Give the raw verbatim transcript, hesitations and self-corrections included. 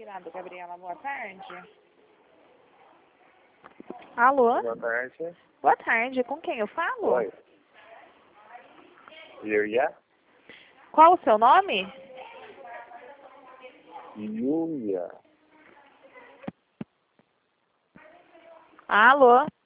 Dourado, Gabriela, boa tarde. Alô? Boa tarde. Boa tarde, com quem eu falo? Oi. Yulia? Qual o seu nome? Yulia. Alô?